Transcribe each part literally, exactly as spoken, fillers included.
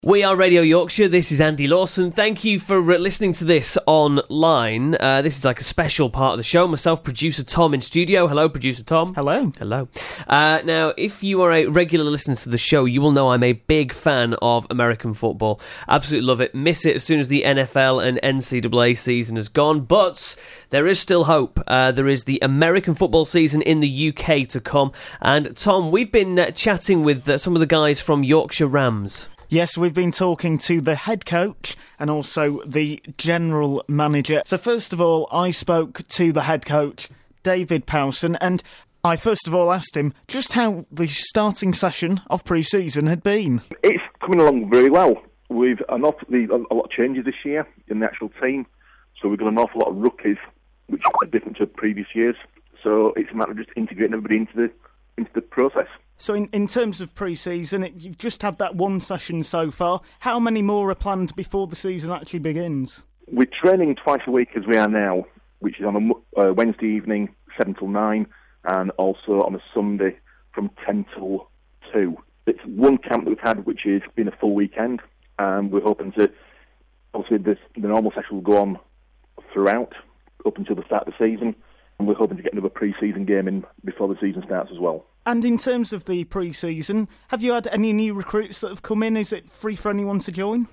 We are Radio Yorkshire. This is Andy Lawson. Thank you for uh, listening to this online. Uh, this is like a special part of the show. Myself, producer Tom in studio. Hello, producer Tom. Hello. Hello. Uh, now, if you are a regular listener to the show, you will know I'm a big fan of American football. Absolutely love it. Miss it as soon as the N F L and N C double A season has gone. But there is still hope. Uh, there is the American football season in the U K to come. And Tom, we've been uh, chatting with uh, some of the guys from Yorkshire Rams. Yes, we've been talking to the head coach and also the general manager. So first of all, I spoke to the head coach, David Powson, and I first of all asked him just how the starting session of pre-season had been. It's coming along very well. We've an awful, a lot of changes this year in the actual team, so we've got an awful lot of rookies, which are different to previous years. So it's a matter of just integrating everybody into the into the process. So in, in terms of pre-season, it, you've just had that one session so far. How many more are planned before the season actually begins? We're training twice a week as we are now, which is on a uh, Wednesday evening, seven till nine, and also on a Sunday from ten till two. It's one camp that we've had, which has been a full weekend, and we're hoping to, obviously this, the normal session will go on throughout, up until the start of the season, and we're hoping to get another pre-season game in before the season starts as well. And in terms of the pre-season, have you had any new recruits that have come in? Is it free for anyone to join?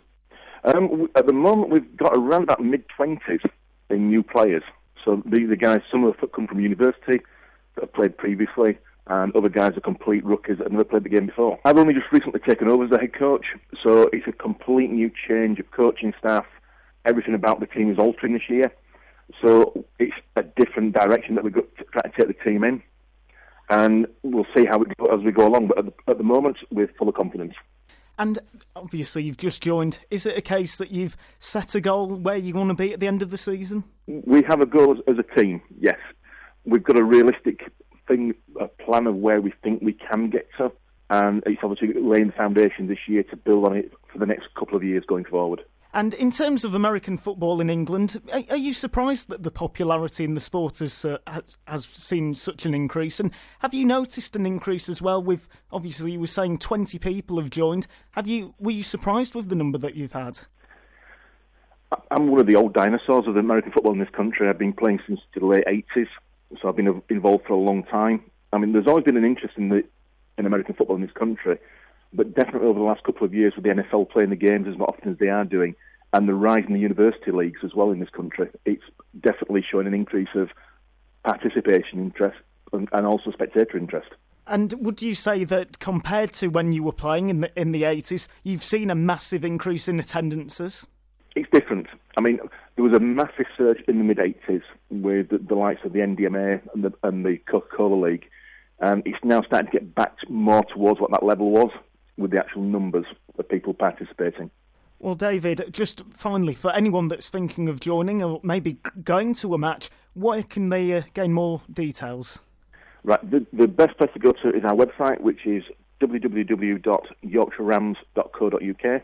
Um, at the moment, we've got around about mid-twenties in new players. So these are guys, some have come from university that have played previously, and other guys are complete rookies that have never played the game before. I've only just recently taken over as the head coach, so it's a complete new change of coaching staff. Everything about the team is altering this year. So it's a different direction that we've got to try to take the team in. And we'll see how it goes as we go along. But at the, at the moment, we're full of confidence. And obviously, you've just joined. Is it a case that you've set a goal where you want to be at the end of the season? We have a goal as, as a team, yes. We've got a realistic thing, a plan of where we think we can get to. And it's obviously laying the foundation this year to build on it for the next couple of years going forward. And in terms of American football in England, are, are you surprised that the popularity in the sport has, uh, has has seen such an increase? And have you noticed an increase as well with, obviously you were saying twenty people have joined. Have you Were you surprised with the number that you've had? I'm one of the old dinosaurs of American football in this country. I've been playing since the late eighties, so I've been involved for a long time. I mean, there's always been an interest in the in American football in this country, but definitely over the last couple of years with the N F L playing the games as often as they are doing, and the rise in the university leagues as well in this country, it's definitely showing an increase of participation interest and, and also spectator interest. And would you say that compared to when you were playing in the in the eighties, you've seen a massive increase in attendances? It's different. I mean, there was a massive surge in the mid-eighties with the, the likes of the N D M A and the, and the Coca-Cola League, and it's now starting to get back more towards what that level was with the actual numbers of people participating. Well, David, just finally, for anyone that's thinking of joining or maybe going to a match, where can they uh, gain more details? Right, the, the best place to go to is our website, which is w w w dot yorkshire rams dot co dot u k.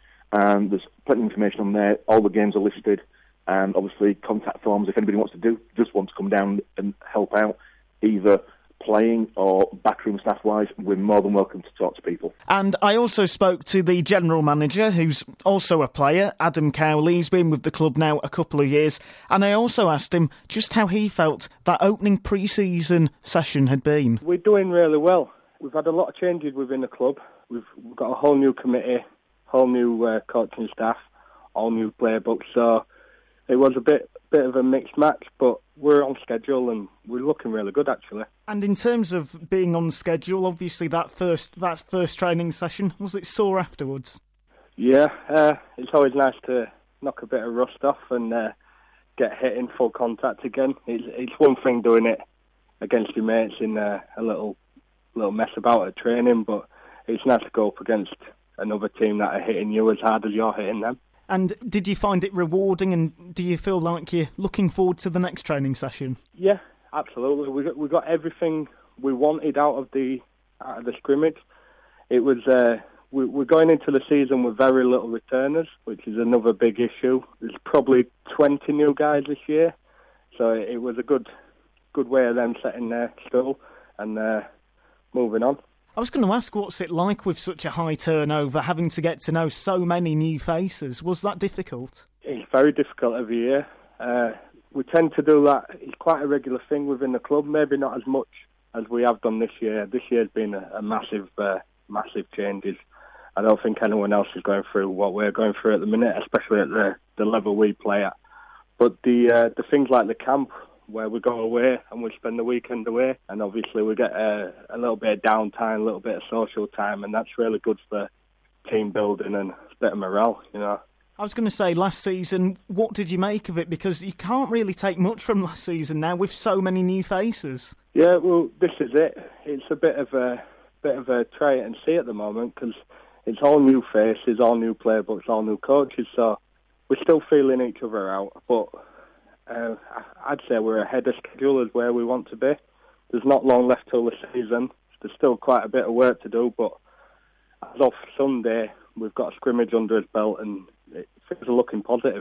And there's plenty of information on there. All the games are listed, and obviously contact forms if anybody wants to do, just want to come down and help out, either playing or backroom staff-wise. We're more than welcome to talk to people. And I also spoke to the general manager, who's also a player, Adam Cowley. He's been with the club now a couple of years, and I also asked him just how he felt that opening pre-season session had been. We're doing really well. We've had a lot of changes within the club. We've, we've got a whole new committee, whole new uh, coaching staff, all new playbooks, so it was a bit bit of a mixed match, but we're on schedule and we're looking really good, actually. And in terms of being on schedule, obviously that first that first training session, was it sore afterwards? Yeah, uh, it's always nice to knock a bit of rust off and uh, get hit in full contact again. It's, it's one thing doing it against your mates in uh, a little little mess about at training, but it's nice to go up against another team that are hitting you as hard as you're hitting them. And did you find it rewarding, and do you feel like you're looking forward to the next training session? Yeah, absolutely. We got, we got everything we wanted out of the out of the scrimmage. It was uh, we, we're going into the season with very little returners, which is another big issue. There's probably twenty new guys this year, so it, it was a good good way of them setting their stool and uh, moving on. I was going to ask, what's it like with such a high turnover, having to get to know so many new faces? Was that difficult? It's very difficult every year. Uh, we tend to do that. It's quite a regular thing within the club, maybe not as much as we have done this year. This year's been a, a massive, uh, massive changes. I don't think anyone else is going through what we're going through at the minute, especially at the, the level we play at. But the uh, the things like the camp, where we go away and we spend the weekend away, and obviously we get a, a little bit of downtime, a little bit of social time, and that's really good for team building and a bit of morale, you know. I was going to say, last season, what did you make of it? Because you can't really take much from last season now with so many new faces. Yeah, well, this is it. It's a bit of a bit of a try it and see at the moment, because it's all new faces, all new playbooks, all new coaches, so we're still feeling each other out, but uh, I'd say we're ahead of schedule as where we want to be. There's not long left till the season. There's still quite a bit of work to do, but as of Sunday, we've got a scrimmage under his belt and things are looking positive.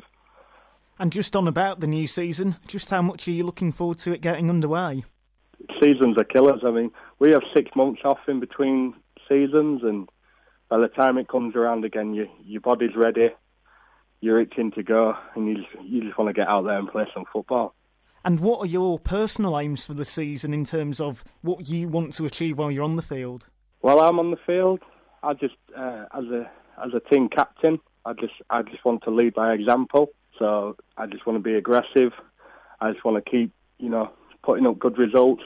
And just on about the new season, just how much are you looking forward to it getting underway? Seasons are killers. I mean, we have six months off in between seasons, and by the time it comes around again, you, your body's ready, you're itching to go, and you just, you just want to get out there and play some football. And what are your personal aims for the season in terms of what you want to achieve while you're on the field? While I'm on the field, I just, uh, as a as a team captain, I just I just want to lead by example. So I just want to be aggressive. I just want to keep, you know, putting up good results.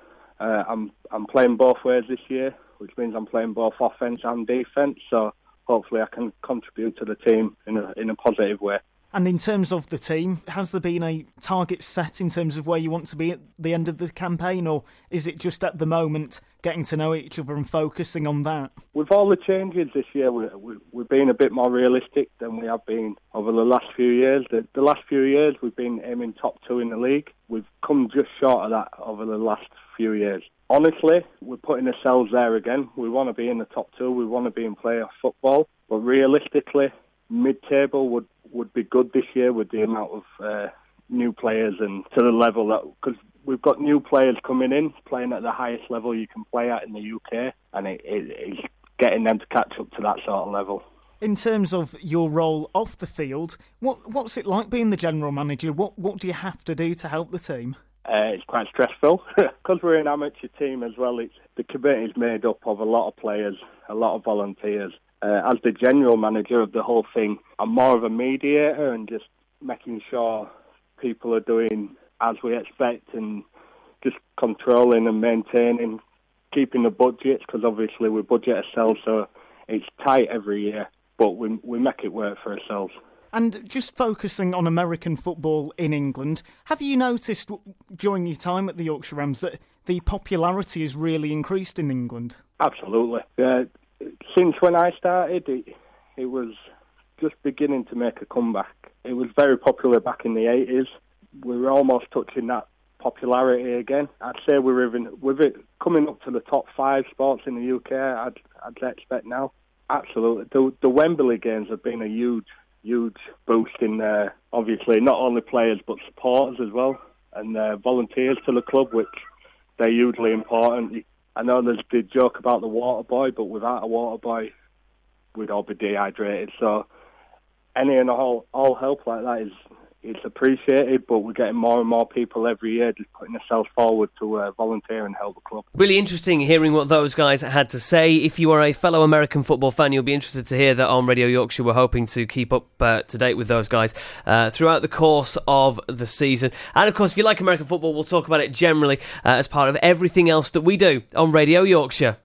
Uh, I'm I'm playing both ways this year, which means I'm playing both offense and defense. So hopefully I can contribute to the team in a in a positive way. And in terms of the team, has there been a target set in terms of where you want to be at the end of the campaign, or is it just at the moment getting to know each other and focusing on that? With all the changes this year, we, we, we've been a bit more realistic than we have been over the last few years. The, the last few years, we've been aiming top two in the league. We've come just short of that over the last few years. Honestly, we're putting ourselves there again. We want to be in the top two. We want to be in playoff football. But realistically, mid-table would, would be good this year with the amount of uh, new players and to the level that... Because we've got new players coming in, playing at the highest level you can play at in the U K, and it, it, it's getting them to catch up to that sort of level. In terms of your role off the field, what what's it like being the general manager? What what do you have to do to help the team? Uh, it's quite stressful because we're an amateur team as well. It's, the committee is made up of a lot of players, a lot of volunteers. Uh, as the general manager of the whole thing, I'm more of a mediator and just making sure people are doing as we expect and just controlling and maintaining, keeping the budgets, because obviously we budget ourselves, so it's tight every year, but we we make it work for ourselves. And just focusing on American football in England, have you noticed during your time at the Yorkshire Rams that the popularity has really increased in England? Absolutely. Uh, since when I started, it, it was just beginning to make a comeback. It was very popular back in the eighties. We were almost touching that popularity again. I'd say we're even with it coming up to the top five sports in the U K. I'd I'd expect now. Absolutely, the the Wembley games have been a huge huge boost in uh, obviously not only players but supporters as well, and uh, volunteers to the club, which they're hugely important. I know there's the joke about the water boy, but without a water boy, we'd all be dehydrated. So any and all all help like that is. It's appreciated, but we're getting more and more people every year just putting themselves forward to uh, volunteer and help the club. Really interesting hearing what those guys had to say. If you are a fellow American football fan, you'll be interested to hear that on Radio Yorkshire we're hoping to keep up uh, to date with those guys uh, throughout the course of the season. And of course, if you like American football, we'll talk about it generally uh, as part of everything else that we do on Radio Yorkshire.